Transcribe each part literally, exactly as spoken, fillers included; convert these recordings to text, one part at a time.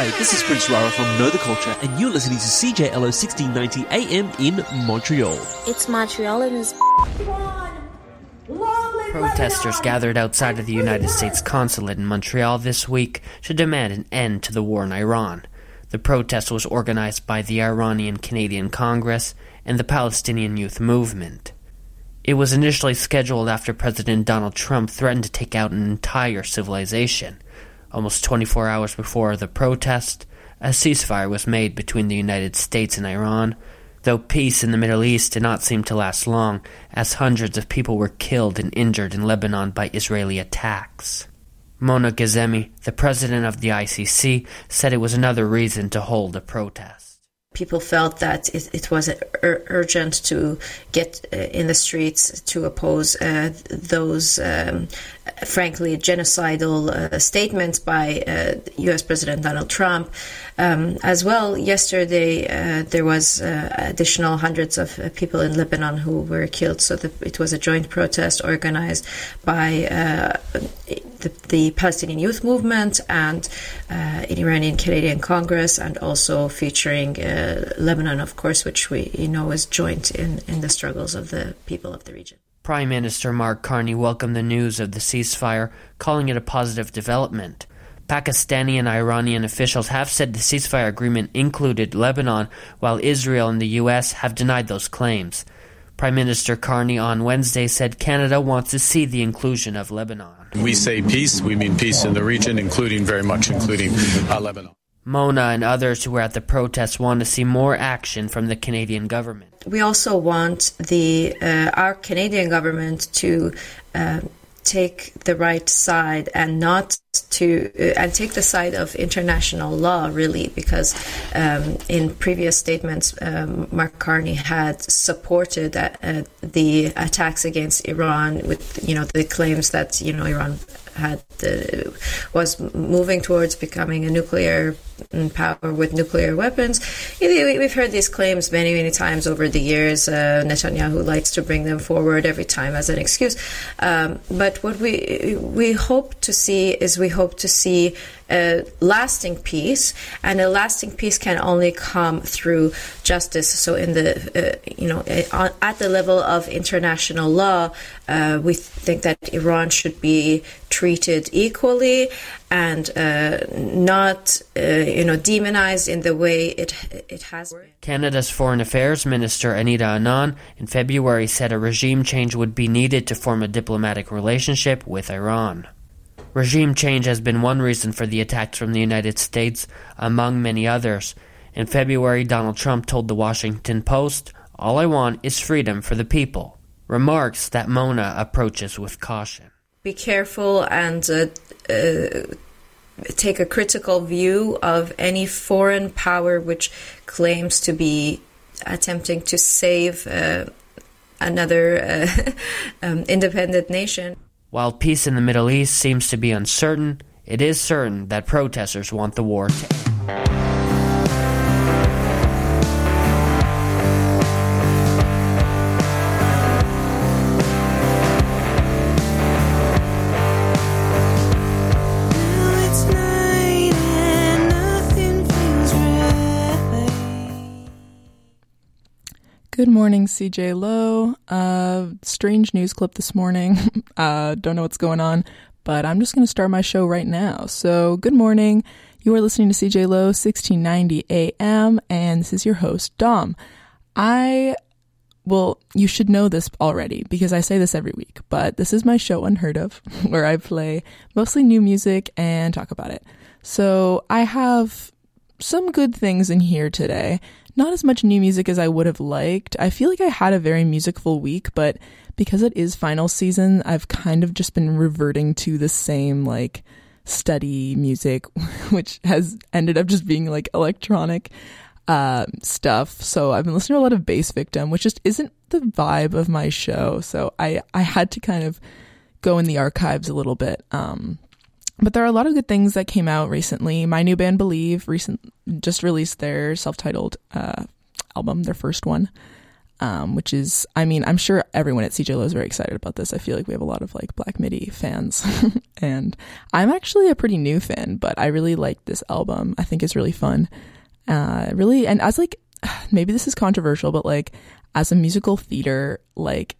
Hi, this is Prince Rara from Know the Culture, and you're listening to C J L O sixteen ninety A M in Montreal. It's Montreal and it's... Protesters gathered outside of the United States consulate in Montreal this week to demand an end to the war in Iran. The protest was organized by the Iranian-Canadian Congress and the Palestinian Youth Movement. It was initially scheduled after President Donald Trump threatened to take out an entire civilization. Almost twenty-four hours before the protest, a ceasefire was made between the United States and Iran, though peace in the Middle East did not seem to last long, as hundreds of people were killed and injured in Lebanon by Israeli attacks. Mona Ghazemi, the president of the I C C, said it was another reason to hold a protest. People felt that it, it was ur- urgent to get uh, in the streets to oppose uh, those, um, frankly, genocidal uh, statements by uh, U S President Donald Trump. Um, as well, yesterday uh, there was uh, additional hundreds of uh, people in Lebanon who were killed. So the, it was a joint protest organized by uh, the, the Palestinian Youth Movement and uh, an Iranian-Canadian Congress, and also featuring uh, Lebanon, of course, which we you know is joint in, in the struggles of the people of the region. Prime Minister Mark Carney welcomed the news of the ceasefire, calling it a positive development. Pakistani and Iranian officials have said the ceasefire agreement included Lebanon, while Israel and the U S have denied those claims. Prime Minister Carney on Wednesday said Canada wants to see the inclusion of Lebanon. We say peace, we mean peace in the region, including, very much including uh, Lebanon. Mona and others who were at the protests want to see more action from the Canadian government. We also want the uh, our Canadian government to uh, take the right side and not to uh, and take the side of international law, really, because um, in previous statements, um, Mark Carney had supported uh, uh, the attacks against Iran with, you know, the claims that, you know, Iran had uh, was moving towards becoming a nuclear power with nuclear weapons. We've heard these claims many, many times over the years. Uh, Netanyahu likes to bring them forward every time as an excuse. Um, but what we we hope to see is we hope to see a lasting peace, and a lasting peace can only come through justice. So, in the uh, you know uh, at the level of international law, uh, we think that Iran should be treated equally and uh, not uh, you know demonized in the way it it has been. Canada's Foreign Affairs Minister Anita Anand in February said a regime change would be needed to form a diplomatic relationship with Iran. Regime change has been one reason for the attacks from the United States, among many others. In February, Donald Trump told the Washington Post, "All I want is freedom for the people," remarks that Mona approaches with caution. Be careful and uh, uh, take a critical view of any foreign power which claims to be attempting to save uh, another uh, um, independent nation. While peace in the Middle East seems to be uncertain, it is certain that protesters want the war to end. Good morning, C J Lowe. Uh, strange news clip this morning. uh, don't know what's going on, but I'm just going to start my show right now. So, good morning. You are listening to C J Lowe, sixteen ninety A M, and this is your host, Dom. I, well, you should know this already because I say this every week, but this is my show, Unheard Of, where I play mostly new music and talk about it. So, I have some good things in here today. Not as much new music as I would have liked. I feel like I had a very musicful week, but because it is final season, I've kind of just been reverting to the same, like, study music, which has ended up just being, like, electronic uh, stuff. So I've been listening to a lot of Bass Victim, which just isn't the vibe of my show. So I, I had to kind of go in the archives a little bit. Um, But there are a lot of good things that came out recently. My new band, Believe, recent just released their self-titled uh, album, their first one. um, which is, I mean, I'm sure everyone at C J Low is very excited about this. I feel like we have a lot of like Black Midi fans, and I'm actually a pretty new fan, but I really like this album. I think it's really fun. Uh, really, and as like, maybe this is controversial, but like as a musical theater, like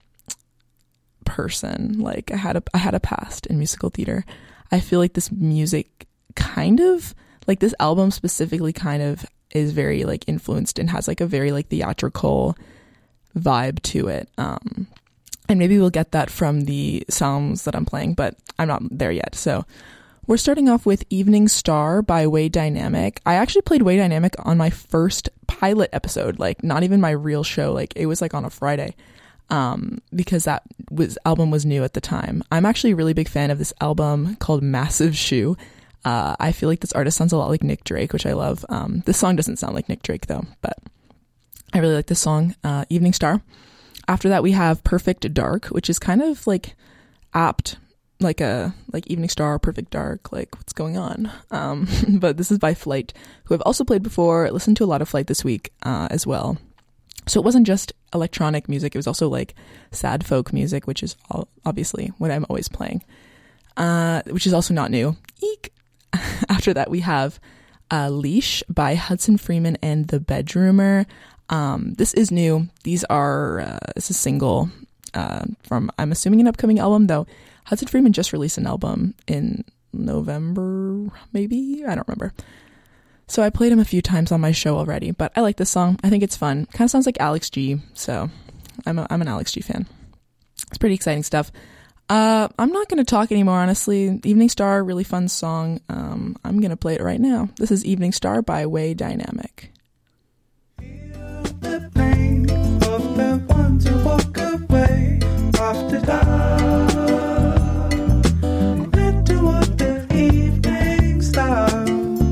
person, like I had a, I had a past in musical theater. I feel like this music kind of, like this album specifically kind of is very like influenced and has like a very like theatrical vibe to it. Um, and maybe we'll get that from the songs that I'm playing, but I'm not there yet. So we're starting off with Evening Star by Way Dynamic. I actually played Way Dynamic on my first pilot episode, like not even my real show. Like it was like on a Friday, um, because that was album was new at the time. I'm actually a really big fan of this album called Massive Shoe. Uh, I feel like this artist sounds a lot like Nick Drake, which I love. Um, this song doesn't sound like Nick Drake though, but I really like this song, uh, Evening Star. After that, we have Perfect Dark, which is kind of like apt, like a like Evening Star, Perfect Dark, like what's going on? Um, but this is by Flight, who I've also played before. Listened to a lot of Flight this week uh, as well. So it wasn't just electronic music; it was also like sad folk music, which is all, obviously what I'm always playing, uh, which is also not new. Eek. After that, we have uh, Leash by Hudson Freeman and The Bedroomer. Um, this is new. These are, uh, it's a single uh, from, I'm assuming, an upcoming album, though. Hudson Freeman just released an album in November, maybe? I don't remember. So I played him a few times on my show already, but I like this song. I think it's fun. Kind of sounds like Alex G, so I'm, a, I'm an Alex G fan. It's pretty exciting stuff. Uh, I'm not going to talk anymore, honestly. Evening Star, really fun song. Um, I'm going to play it right now. This is Evening Star by Way Dynamic. Feel the pain of the ones who walk away after dark. Led toward the evening star.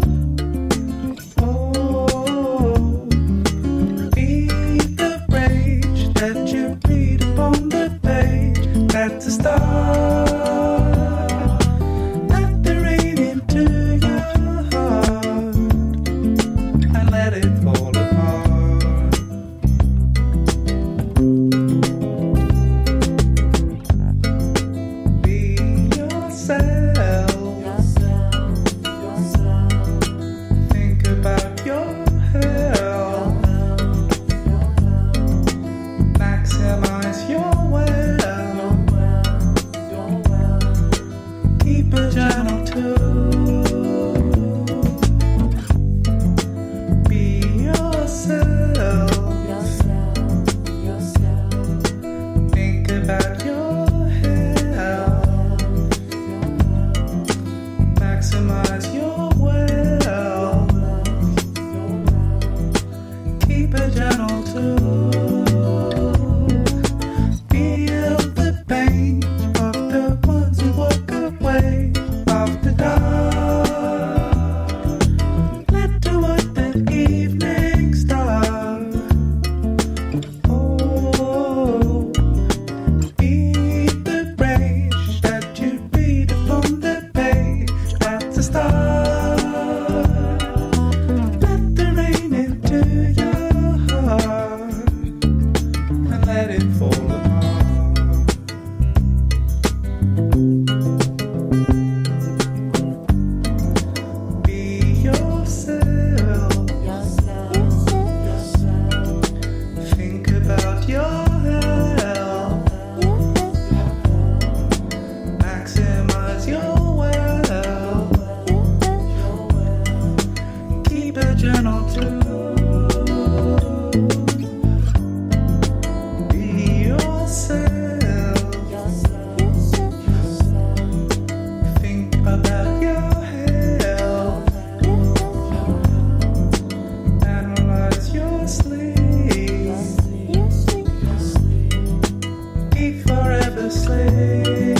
Oh, be the rage that you read upon the page. That's a start. Let the rain into your heart and let it fall apart. Be yourself. Think about your health. Maximize your wealth. Keep a journal too. Be yourself. Think about your health. Maximize your wealth. Keep a journal too. Feel the pain of the ones who walk away after dark. Led toward the evening star. Oh, be the rage that you read upon the page. That's a start. Let the rain into your heart and let it fall apart. Be yourself. Think about your health. Maximize your wealth. Keep a journal too. Be yourself. Think about your health. Analyze your sleep. Keep forever sleep.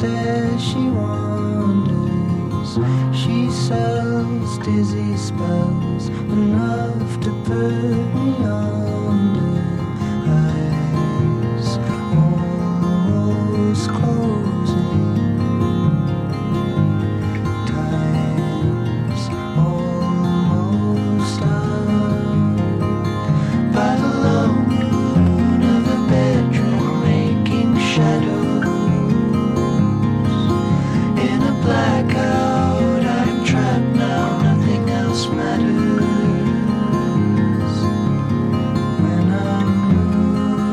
there she wanders. She sells dizzy spells enough to put me under. Eyes almost closing. Time's almost up. By the lone moon of the bedroom making shadows. In a blackout I'm trapped now, nothing else matters. When I'm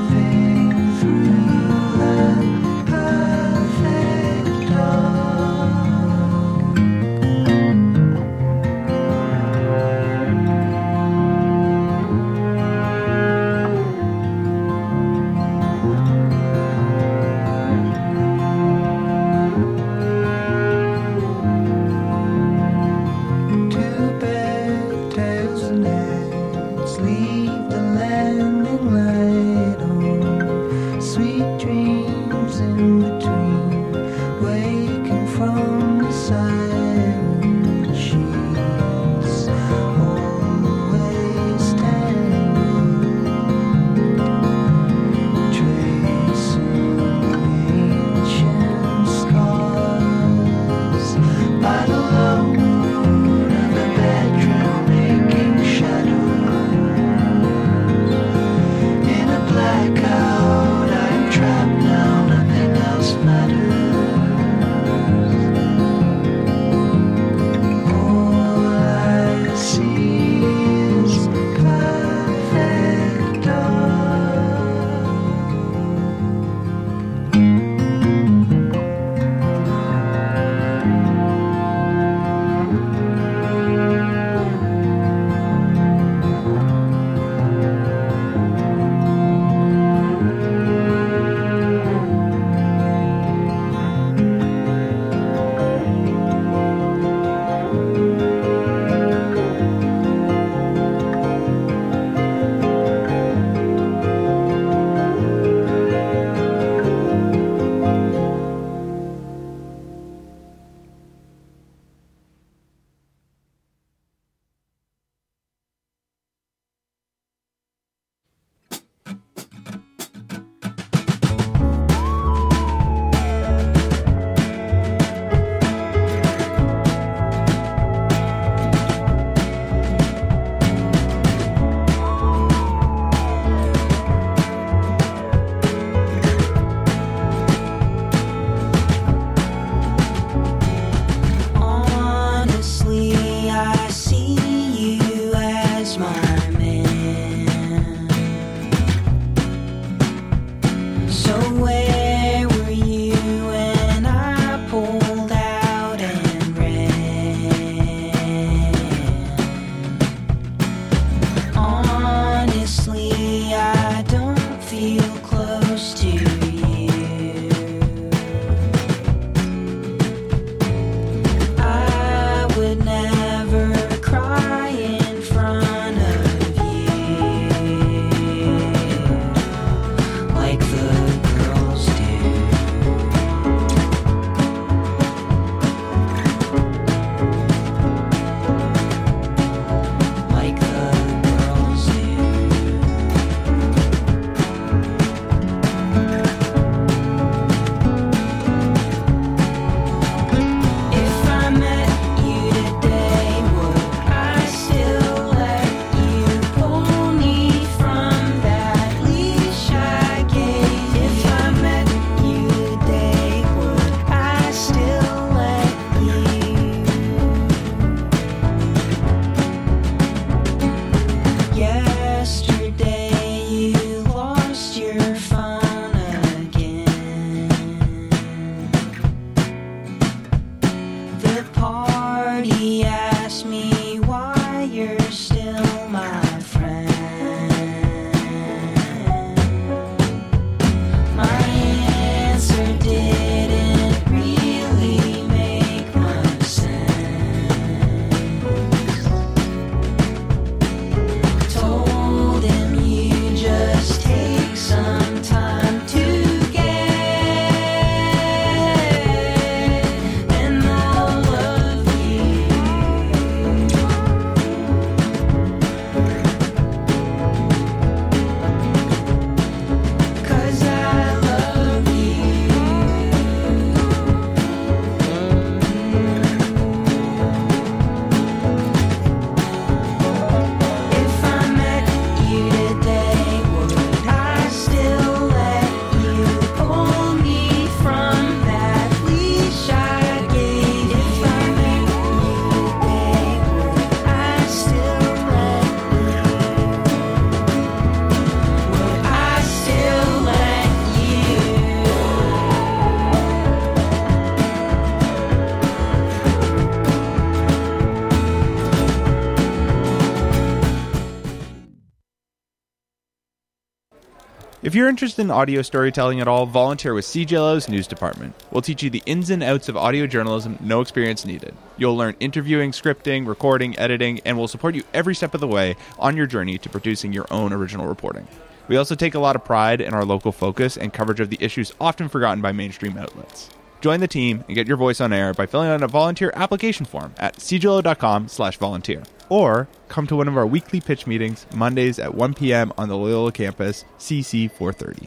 If you're interested in audio storytelling at all, volunteer with C J L O's news department. We'll teach you the ins and outs of audio journalism, no experience needed. You'll learn interviewing, scripting, recording, editing, and we'll support you every step of the way on your journey to producing your own original reporting. We also take a lot of pride in our local focus and coverage of the issues often forgotten by mainstream outlets. Join the team and get your voice on air by filling out a volunteer application form at c j l o dot com slash volunteer. Or come to one of our weekly pitch meetings, Mondays at one p.m. on the Loyola campus, C C four thirty.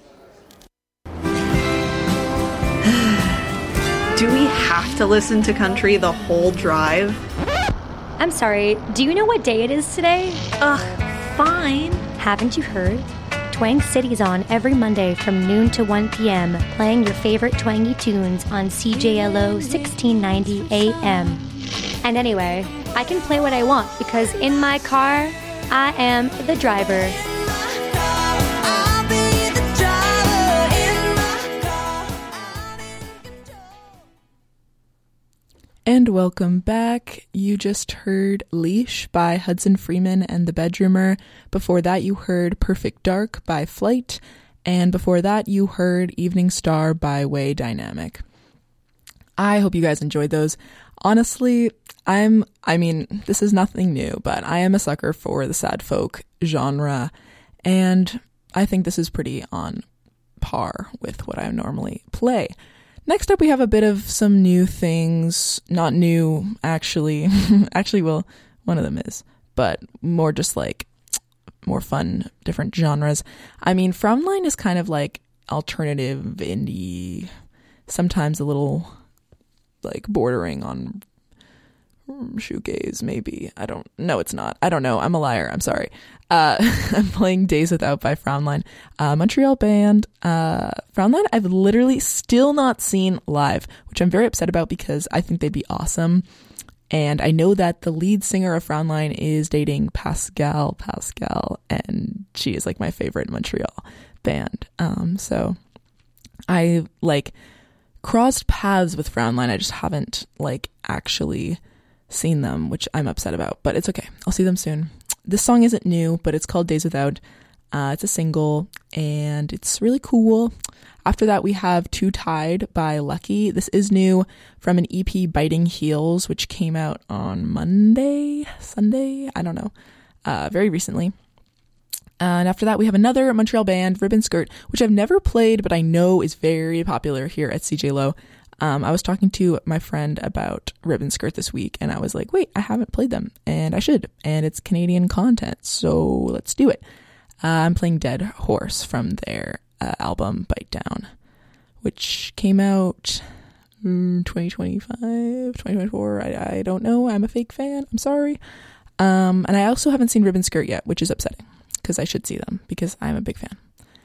Do we have to listen to country the whole drive? I'm sorry, do you know what day it is today? Ugh, fine. Haven't you heard? Twang City's on every Monday from noon to one p.m., playing your favorite twangy tunes on C J L O sixteen ninety A M. And anyway, I can play what I want because in my car, I am the driver. And welcome back. You just heard Leash by Hudson Freeman and The Bedroomer. Before that, you heard Perfect Dark by Flight. And before that, you heard Evening Star by Way Dynamic. I hope you guys enjoyed those. Honestly, I'm, I mean, this is nothing new, but I am a sucker for the sad folk genre. And I think this is pretty on par with what I normally play. Next up, we have a bit of some new things. Not new, actually. actually, well, one of them is. But more just like more fun, different genres. I mean, Frauenlein is kind of like alternative indie. Sometimes a little like bordering on shoegaze, maybe. I don't know. It's not. I don't know. I'm a liar. I'm sorry. Uh, I'm playing Days Without by Frauenlein, uh, Montreal band. Uh, Frauenlein, I've literally still not seen live, which I'm very upset about because I think they'd be awesome. And I know that the lead singer of Frauenlein is dating Pascal Pascal, and she is like my favorite Montreal band. Um, so I like crossed paths with Frauenlein. I just haven't like actually seen them, which I'm upset about, but it's okay. I'll see them soon. This song isn't new, but it's called Days Without. Uh, it's a single, and it's really cool. After that, we have Too Tied by Lucky. This is new from an E P, Biting Heels, which came out on Monday, Sunday, I don't know, uh, very recently. And after that, we have another Montreal band, Ribbon Skirt, which I've never played, but I know is very popular here at C J L O. Um, I was talking to my friend about Ribbon Skirt this week, and I was like, wait, I haven't played them, and I should, and it's Canadian content, so let's do it. Uh, I'm playing Dead Horse from their uh, album Bite Down, which came out mm, twenty twenty-five, twenty twenty-four, I, I don't know, I'm a fake fan, I'm sorry. Um, and I also haven't seen Ribbon Skirt yet, which is upsetting, because I should see them, because I'm a big fan.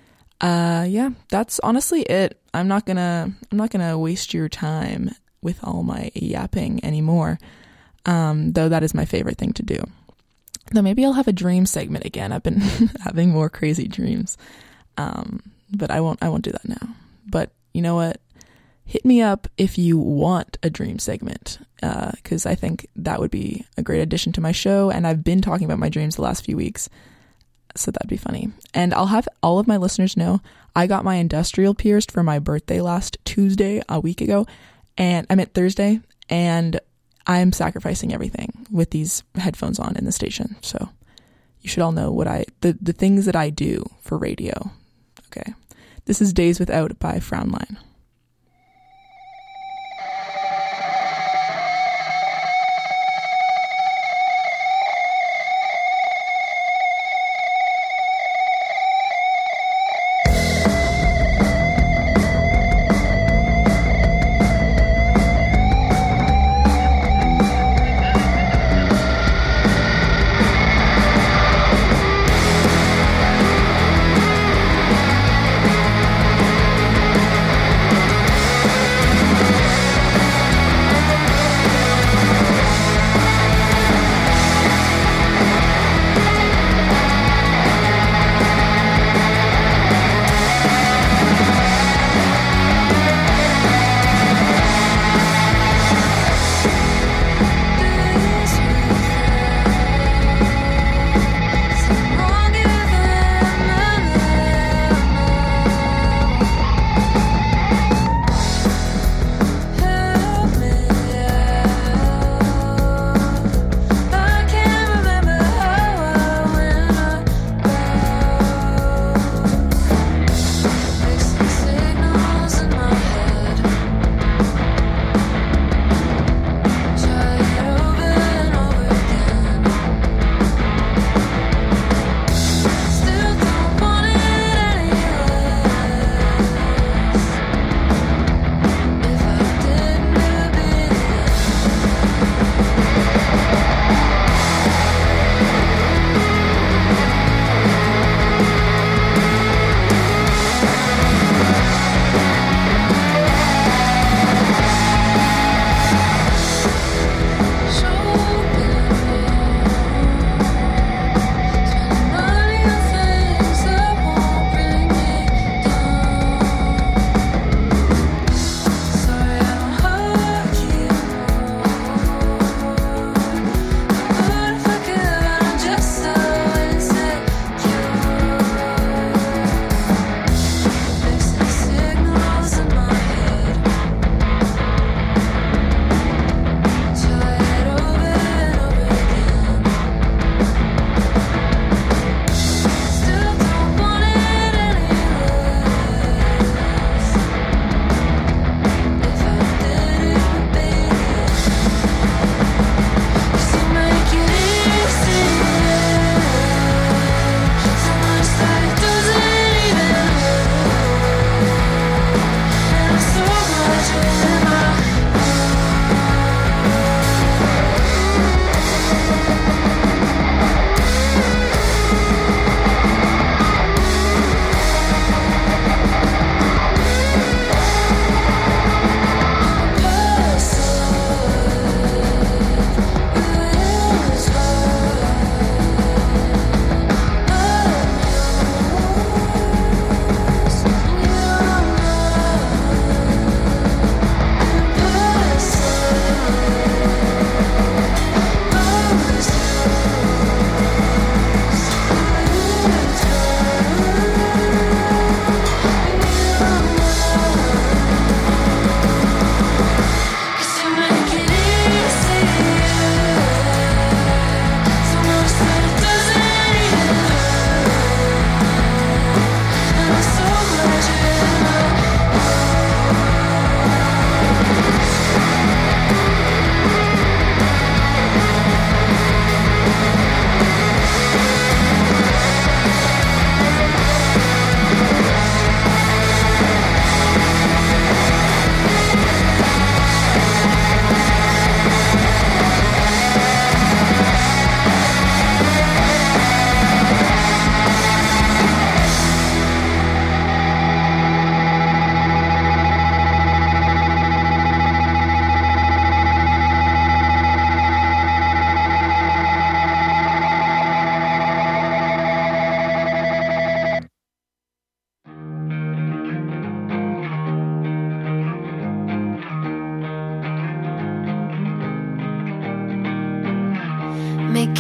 Uh, yeah, that's honestly it. I'm not gonna, I'm not gonna waste your time with all my yapping anymore. Um, though that is my favorite thing to do. Though maybe I'll have a dream segment again. I've been having more crazy dreams. Um, but I won't, I won't do that now. But you know what? Hit me up if you want a dream segment. Uh, cause I think that would be a great addition to my show. And I've been talking about my dreams the last few weeks. So that'd be funny. And I'll have all of my listeners know I got my industrial pierced for my birthday last Tuesday, a week ago. And I meant Thursday. And I'm sacrificing everything with these headphones on in the station. So you should all know what I, the, the things that I do for radio. Okay. This is Days Without by Frauenlein. We'll be right back.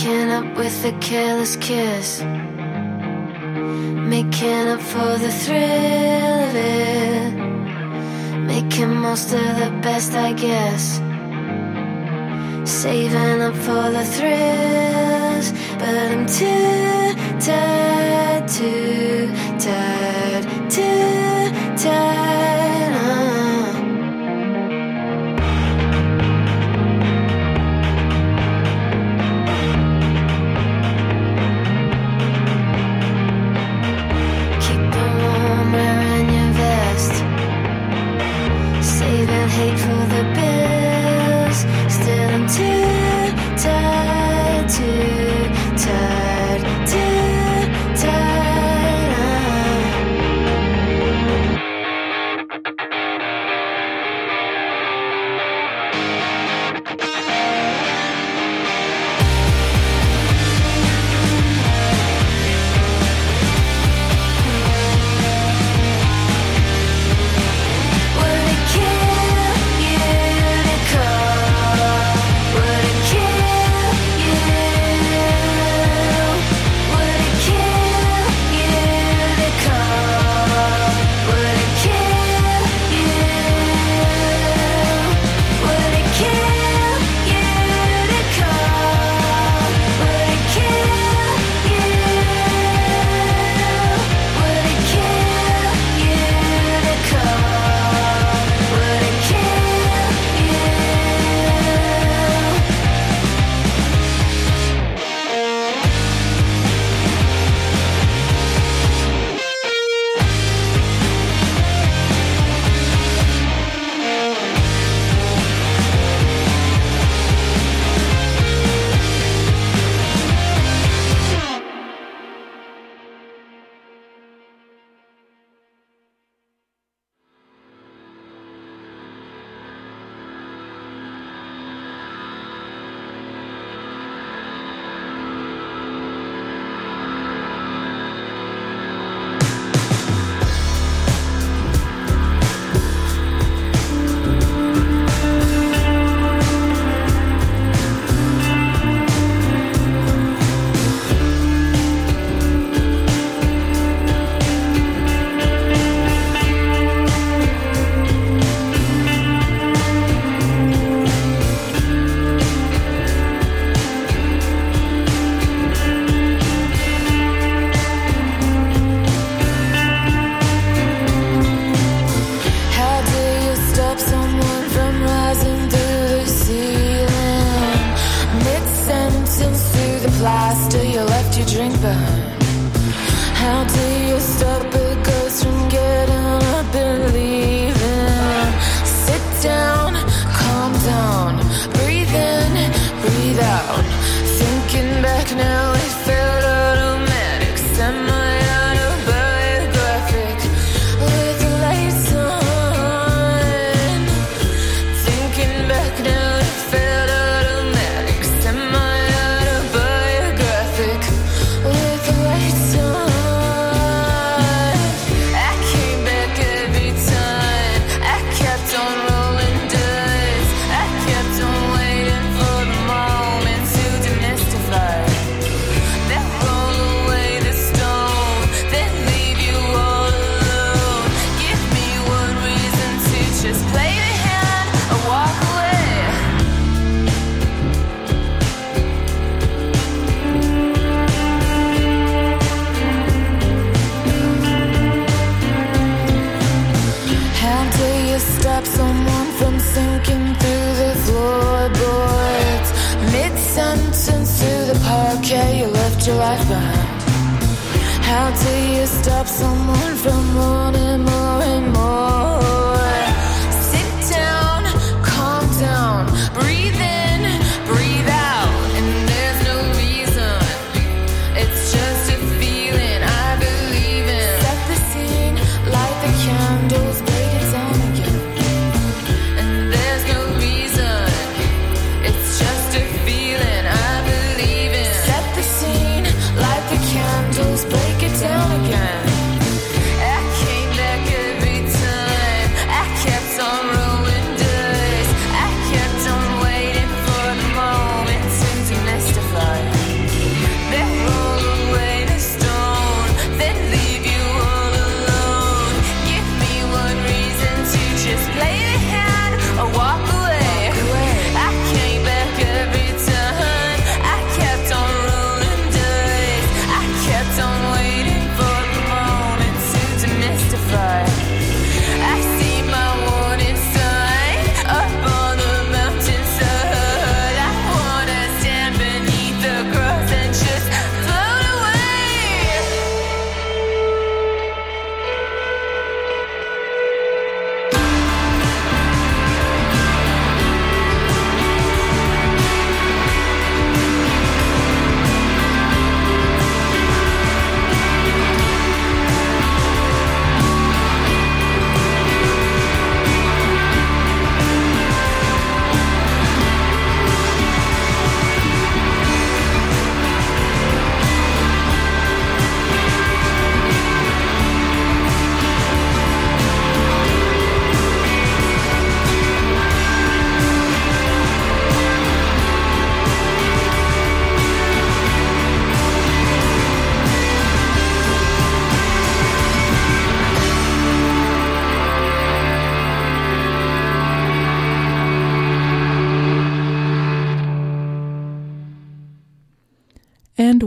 Making up with a careless kiss, making up for the thrill of it, making most of the best, I guess, saving up for the thrills, but I'm too tired, too tired, too tired, uh. Saving hate for the bills. Still I'm too tired, too tired, too tired, plaster you left your drink behind. How do you stop a ghost from getting up and leaving? Sit down, calm down, breathe in, breathe out. Thinking back now, it felt automatic, semi-autobiographic, with the lights on. Thinking back now, it felt automatic, semi-autobiographic, with the lights on. I came back every time, I kept on rolling dice, I kept on waiting for the moment to demystify. Then roll away the stone, then leave you all alone. Give me one reason to just play the hand or walk away. How do you stop someone from sinking through the floorboards? Mid-sentence through the parquet, you left your life behind. How do you stop someone from wanting more and more? Sit down, calm down, breathe in, breathe out, and there's no reason. It's just a feeling I believe in. Set the scene, light the candles, break it down again. And there's no reason. It's just a feeling I believe in. Set the scene, light the candles, break it down again. I came back every time,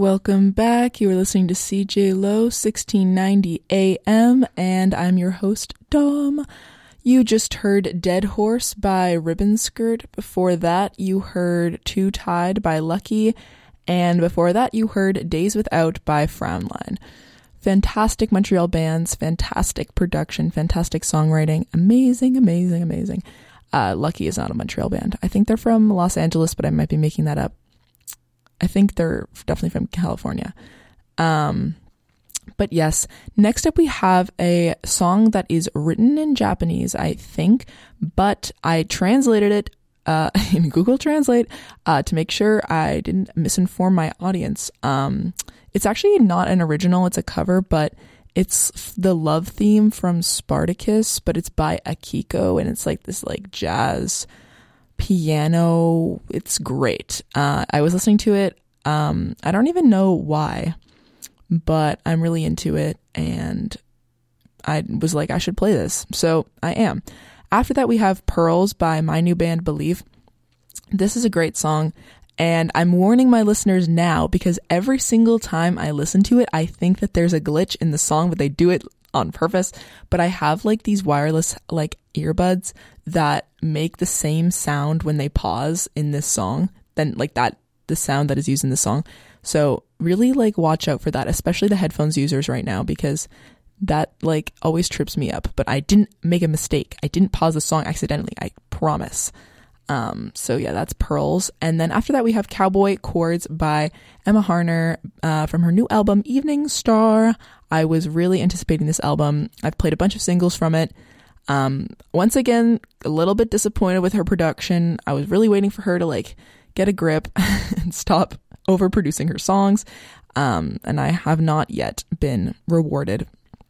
welcome back. You are listening to C J Low sixteen ninety A M, and I'm your host, Dom. You just heard Dead Horse by Ribbon Skirt. Before that, you heard Too Tied by Lucky, and before that, you heard Days Without by Frownline. Fantastic Montreal bands, fantastic production, fantastic songwriting, amazing, amazing, amazing. Uh, Lucky is not a Montreal band. I think they're from Los Angeles, but I might be making that up. I think they're definitely from California. Um, but yes, next up we have a song that is written in Japanese, I think, but I translated it uh, in Google Translate uh, to make sure I didn't misinform my audience. Um, it's actually not an original, it's a cover, but it's the love theme from Spartacus, but it's by Akiko, and it's like this like jazz piano. It's great. Uh, I was listening to it. Um, I don't even know why, but I'm really into it, and I was like, I should play this. So I am. After that, we have Pearls by my new band, Believe. This is a great song, and I'm warning my listeners now because every single time I listen to it, I think that there's a glitch in the song, but they do it on purpose. But I have like these wireless like earbuds that make the same sound when they pause in this song, then like that, the sound that is used in the song. So really like watch out for that, especially the headphones users right now, because that like always trips me up. But I didn't make a mistake. I didn't pause the song accidentally. I promise. Um, so yeah, that's Pearls. And then after that, we have Cowboy Chords by Emma Harner uh, from her new album, Evening Star. I was really anticipating this album. I've played a bunch of singles from it. Um, once again, a little bit disappointed with her production. I was really waiting for her to like get a grip and stop overproducing her songs. Um, and I have not yet been rewarded.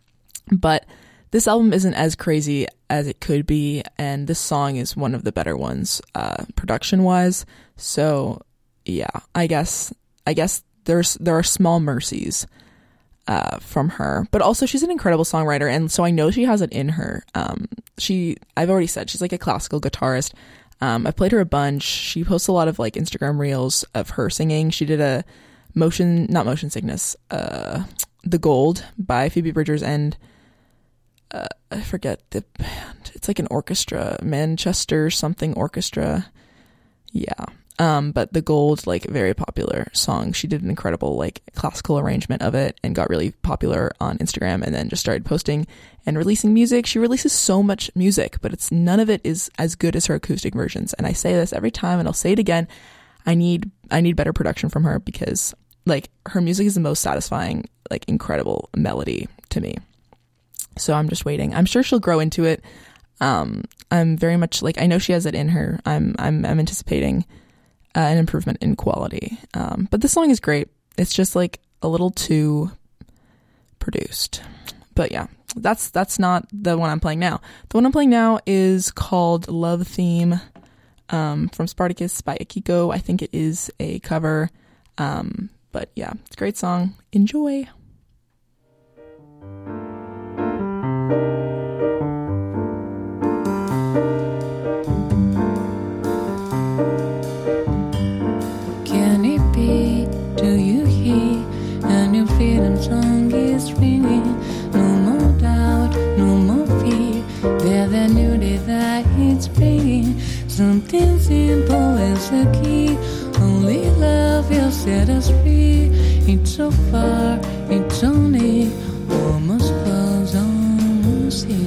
But this album isn't as crazy as it could be, and this song is one of the better ones, uh, production-wise. So, yeah, I guess I guess there's there are small mercies uh, from her, but also she's an incredible songwriter, and so I know she has it in her. Um, she, I've already said she's like a classical guitarist. Um, I've played her a bunch. She posts a lot of like Instagram reels of her singing. She did a motion, not motion sickness, uh, The Gold by Phoebe Bridgers and. Uh, I forget the band. It's like an orchestra, Manchester something orchestra. Yeah. Um, but The Gold, like very popular song. She did an incredible like classical arrangement of it and got really popular on Instagram, and then just started posting and releasing music. She releases so much music, but it's none of it is as good as her acoustic versions. And I say this every time, and I'll say it again. I need, I need better production from her, because like her music is the most satisfying, like incredible melody to me. So I'm just waiting. I'm sure she'll grow into it. Um, I'm very much like, I know she has it in her. I'm, I'm, I'm anticipating uh, an improvement in quality. Um, but this song is great. It's just like a little too produced. But yeah, that's, that's not the one I'm playing now. The one I'm playing now is called Love Theme, um, from Spartacus by Akiko. I think it is a cover. Um, but yeah, it's a great song. Enjoy. Can it be? Do you hear? A new freedom song is ringing. No more doubt, no more fear. There's a new day that it's bringing. Something simple as a key. Only love will set us free. It's so far, it's only almost close, almost here.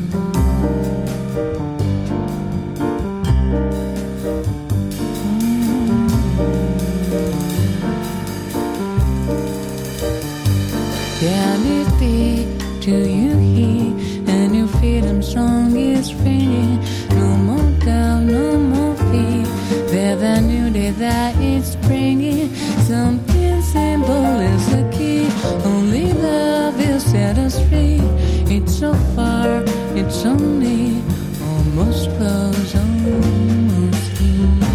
Can it be? Do you hear? A new freedom song is ringing. No more doubt, no more fear. There's a new day that it's bringing. Something simple as a key. Only love will set us free. It's so far, it's only almost close, almost here.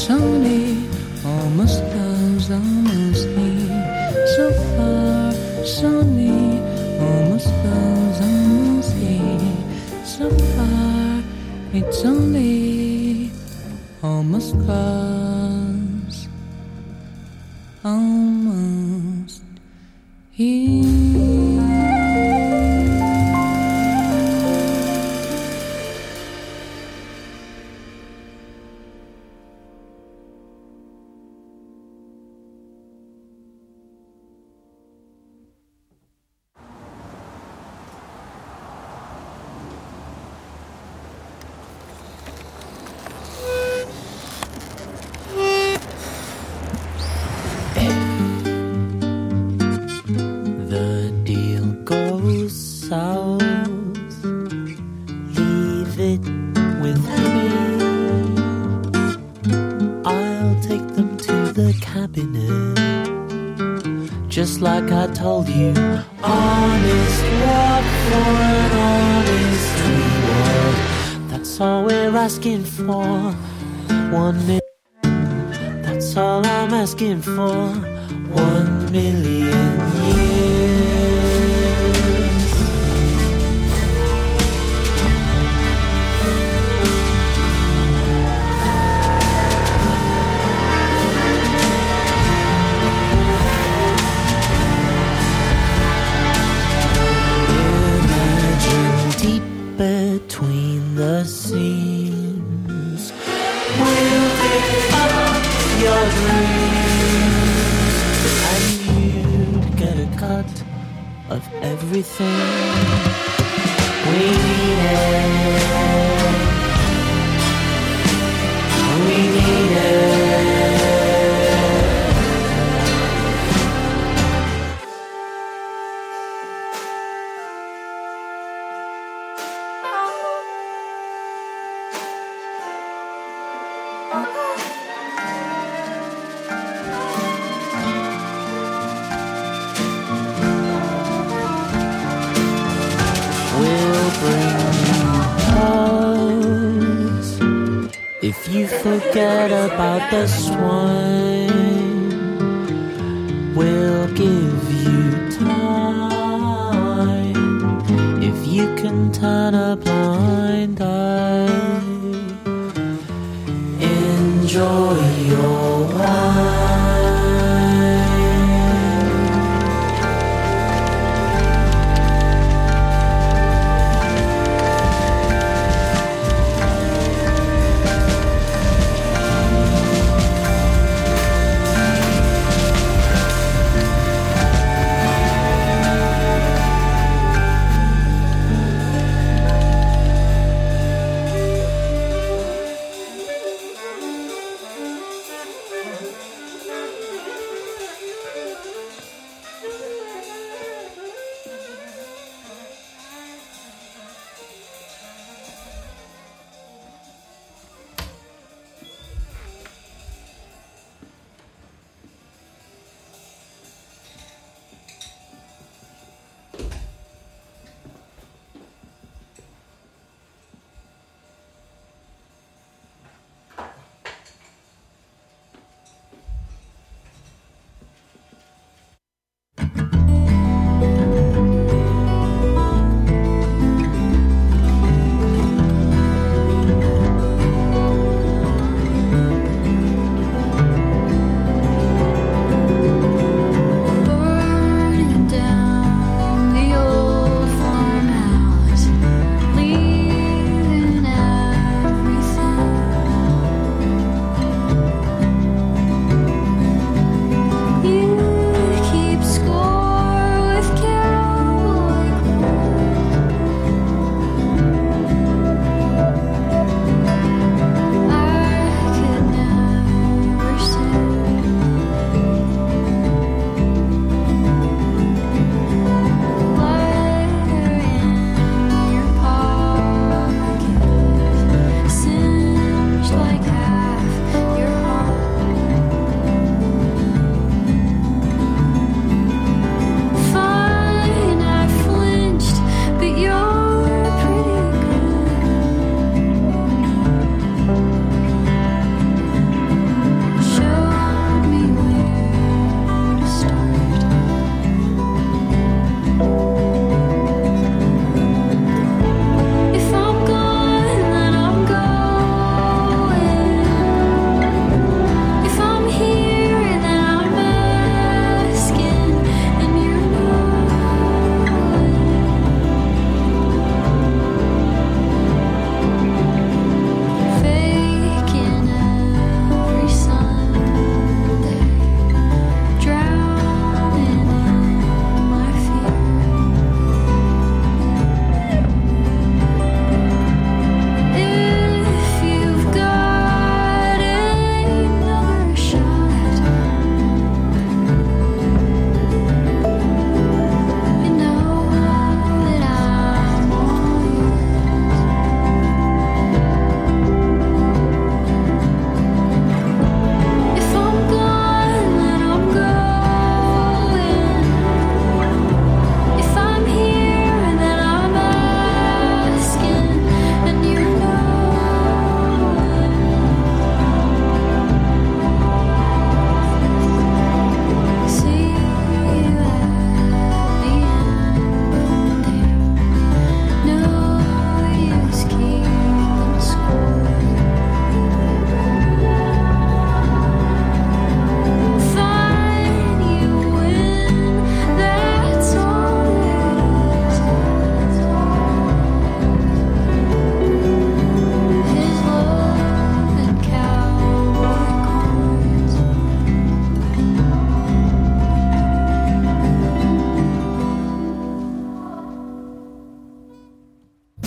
It's only almost love's almost here. So far, it's only almost love's almost here. So far, it's only almost love's almost here. Just like I told you, honest work for an honest reward. That's all we're asking for. One million. That's all I'm asking for. One million years. Between the seams, we'll pick up your dreams, and you'd get a cut of everything we needed. We needed. If you forget about the swine, we'll give you time. If you can turn a blind eye, enjoy your wine.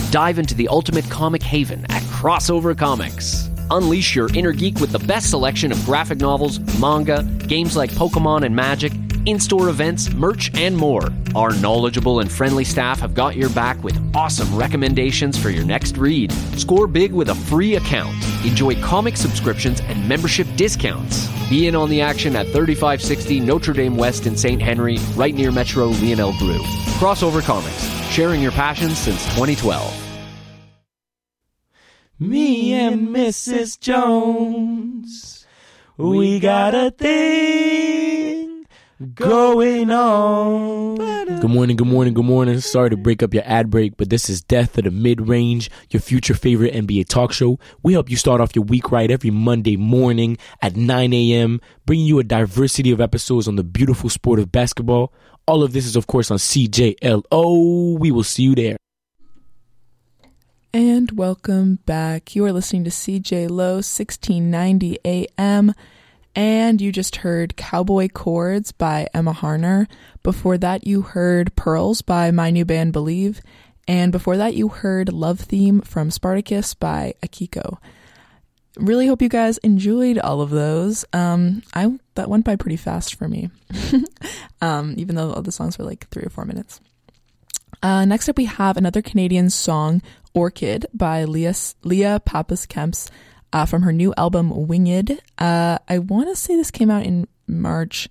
Dive into the ultimate comic haven at Crossover Comics. Unleash your inner geek with the best selection of graphic novels, manga, games like Pokemon and Magic, in-store events, merch, and more. Our knowledgeable and friendly staff have got your back with awesome recommendations for your next read. Score big with a free account. Enjoy comic subscriptions and membership discounts. Be in on the action at thirty-five sixty Notre Dame West in Saint Henry, right near Metro Lionel Brew. Crossover Comics, sharing your passion since twenty twelve. Me and Missus Jones, we got a thing going on. Good morning, good morning, good morning. Sorry to break up your ad break, but this is Death of the Mid-Range, your future favorite N B A talk show. We help you start off your week right every Monday morning at nine a.m., bringing you a diversity of episodes on the beautiful sport of basketball. All of this is, of course, on C J L O. We will see you there. And welcome back. You are listening to C J L O sixteen ninety A M, and you just heard Cowboy Chords by Emma Harner. Before that, you heard Pearls by my new band Believe, and before that, you heard Love Theme from Spartacus by Akiko. Really hope you guys enjoyed all of those. Um, I that went by pretty fast for me, um, even though all the songs were like three or four minutes. Uh, next up, we have another Canadian song, Orchid by Leah, Leah Pappas-Kemps uh, from her new album, Winged. Uh, I want to say this came out in March,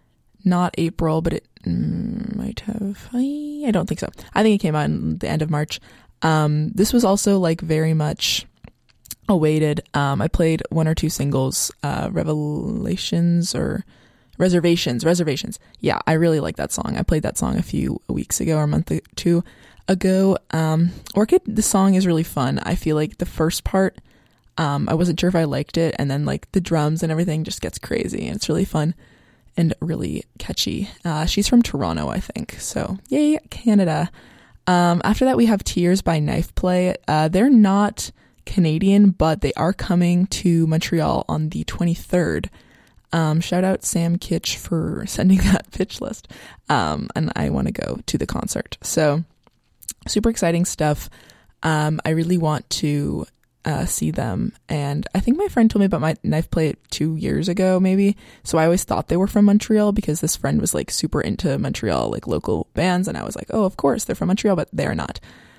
not April, but it mm, might have. I, I don't think so. I think it came out in the end of March. Um, this was also like very much awaited. Um, I played one or two singles, uh, Revelations or Reservations, Reservations. Yeah, I really like that song. I played that song a few weeks ago or a month or two ago. Um, Orchid, the song is really fun. I feel like the first part, um, I wasn't sure if I liked it, and then like the drums and everything just gets crazy, and it's really fun and really catchy. Uh, she's from Toronto, I think. So yay, Canada. Um, after that, we have Tears by Knife Play. Uh, they're not Canadian, but they are coming to Montreal on the twenty-third. Um, shout out Sam Kitsch for sending that pitch list. Um, and I want to go to the concert. So super exciting stuff. Um, I really want to uh, see them. And I think my friend told me about my Knife Play two years ago, maybe. So I always thought they were from Montreal because this friend was like super into Montreal, like local bands. And I was like, oh, of course they're from Montreal, but they're not.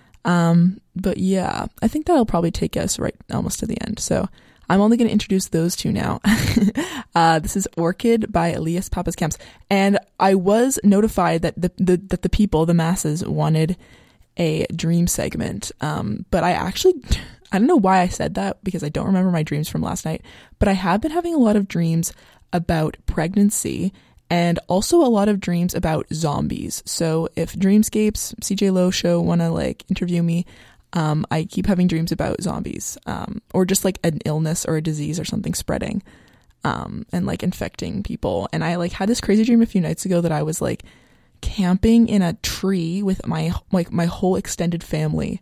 Um, but yeah, I think that'll probably take us right almost to the end. So I'm only going to introduce those two now. uh, this is Orchid by Elias Pappas-Kemps. And I was notified that the, the that the people, the masses, wanted a dream segment. Um, but I actually, I don't know why I said that because I don't remember my dreams from last night. But I have been having a lot of dreams about pregnancy and also a lot of dreams about zombies. So if Dreamscapes, C J L O show want to like interview me, Um, I keep having dreams about zombies, um, or just like an illness or a disease or something spreading, um, and like infecting people. And I like had this crazy dream a few nights ago that I was like camping in a tree with my, like my whole extended family,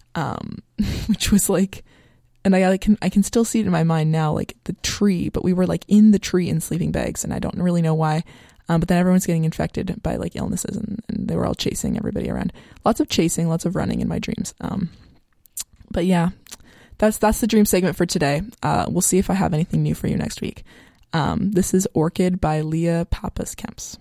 um, which was like, and I like can, I can still see it in my mind now, like the tree, but we were like in the tree in sleeping bags, and I don't really know why. Um, but then everyone's getting infected by like illnesses, and, and they were all chasing everybody around. Lots of chasing, lots of running in my dreams. Um, but yeah, that's that's the dream segment for today. Uh, we'll see if I have anything new for you next week. Um, this is Orchid by Leah Pappas-Kemps.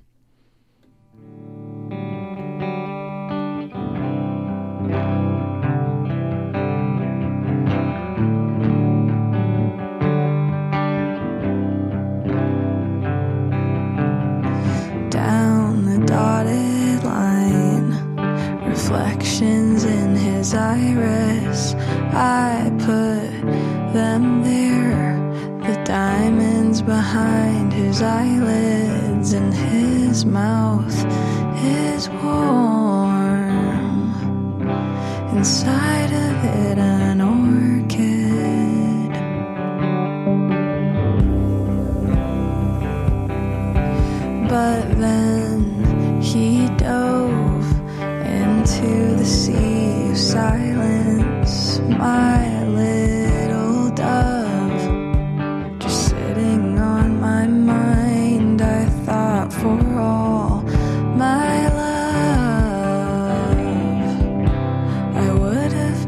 Down the dotted line, reflections in his iris, I put them there. The diamonds behind his eyelids, and his mouth is warm. Inside of it an orchid. But then he dove into the sea of silence. My little dove, just sitting on my mind. I thought for all my love I would have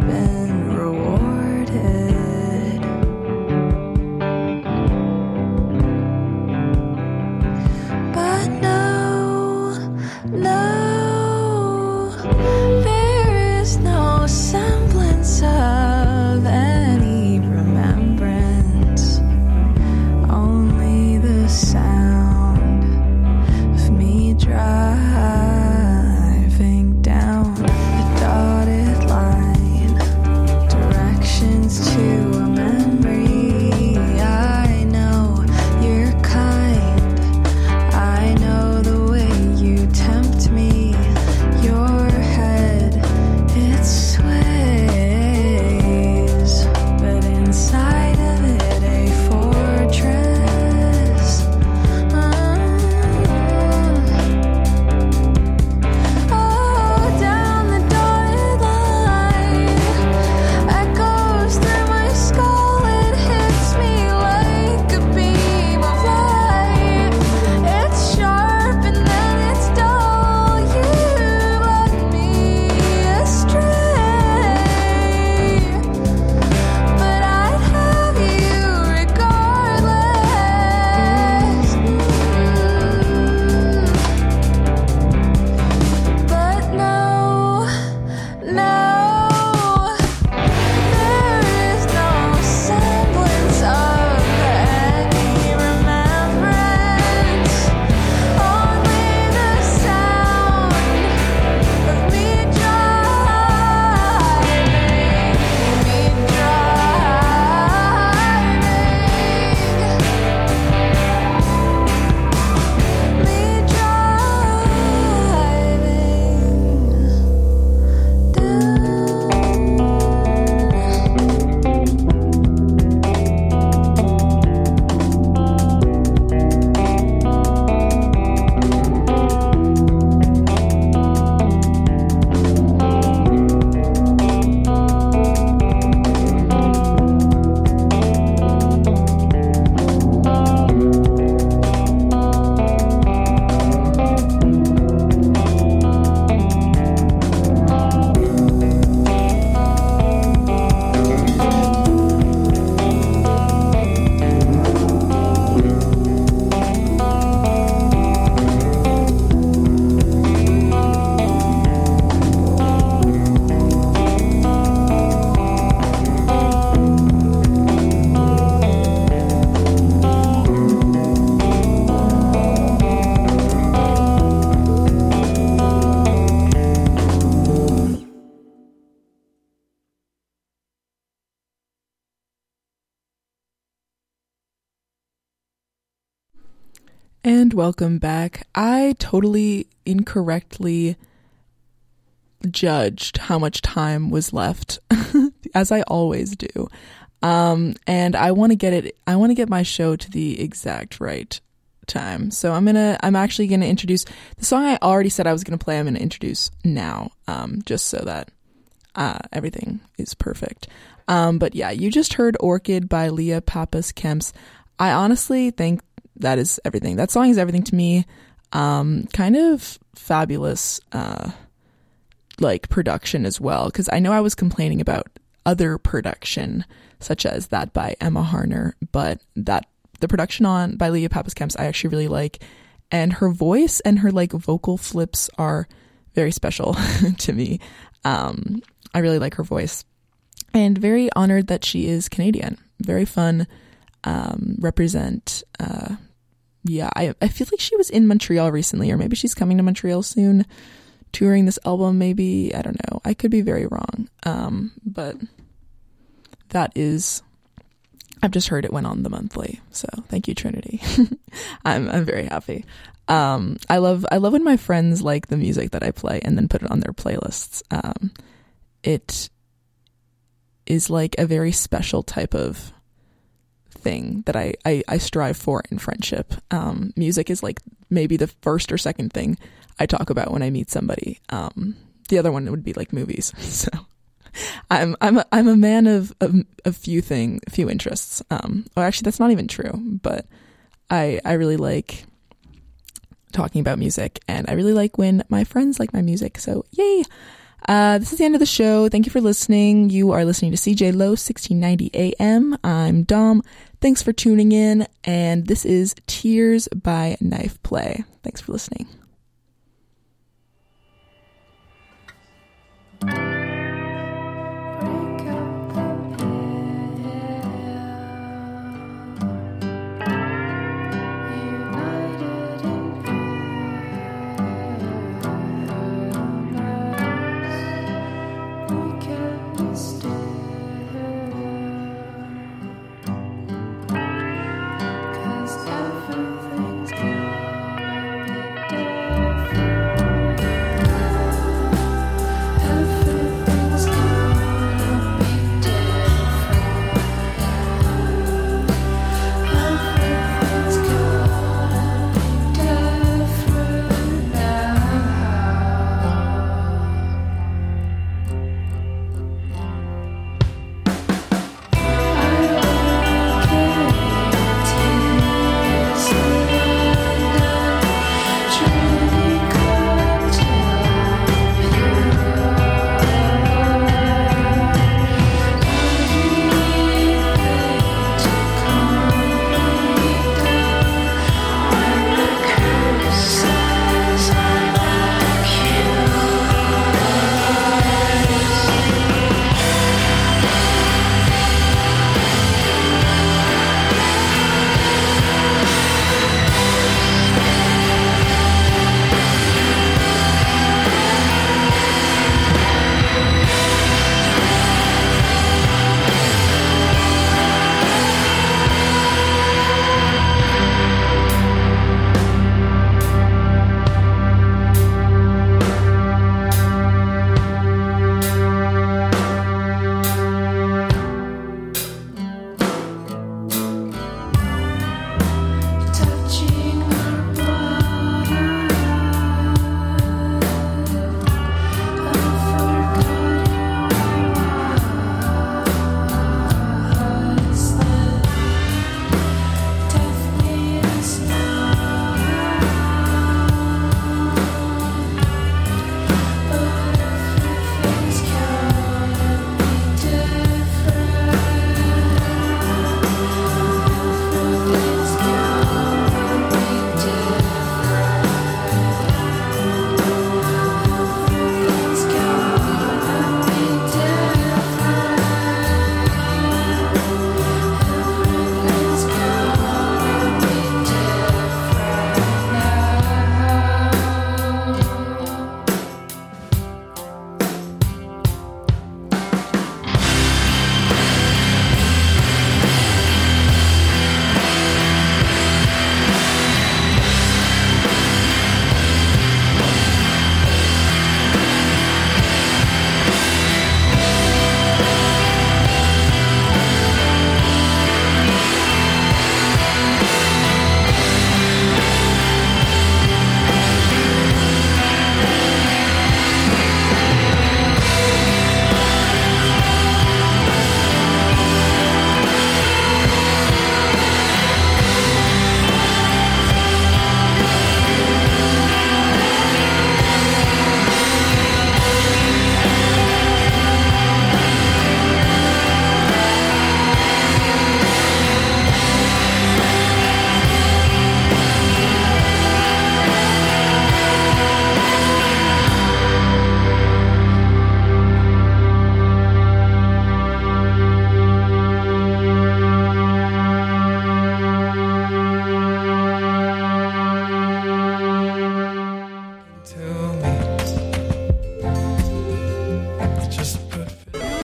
And welcome back. I totally incorrectly judged how much time was left, as I always do. Um, and I want to get it, I want to get my show to the exact right time. So I'm gonna, I'm actually gonna introduce the song I already said I was gonna play. I'm gonna introduce now, um, just so that uh, everything is perfect. Um, but yeah, you just heard Orchid by Leah Pappas Kemps. I honestly think that is everything. That song is everything to me. Um, kind of fabulous, uh, like production as well. Cause I know I was complaining about other production such as that by Emma Harner, but that the production on by Leah Pappas Kemps, I actually really like. And her voice and her like vocal flips are very special to me. Um, I really like her voice and very honored that she is Canadian. Very fun. Um, represent, uh, yeah, I, I feel like she was in Montreal recently, or maybe she's coming to Montreal soon, touring this album, maybe. I don't know. I could be very wrong. Um, but that is, I've just heard it went on the monthly. So thank you, Trinity. I'm, I'm very happy. Um, I love, I love when my friends like the music that I play and then put it on their playlists. Um, it is like a very special type of thing that I, I, I strive for in friendship. Um, music is like maybe the first or second thing I talk about when I meet somebody. Um, the other one would be like movies. So I'm, I'm, a, I'm a man of, of a few thing, a few interests. Um, well, actually that's not even true, but I, I really like talking about music and I really like when my friends like my music. So yay. Uh, this is the end of the show. Thank you for listening. You are listening to C J Low sixteen ninety A M. I'm Dom. Thanks for tuning in. And this is Tears by Knife Play. Thanks for listening.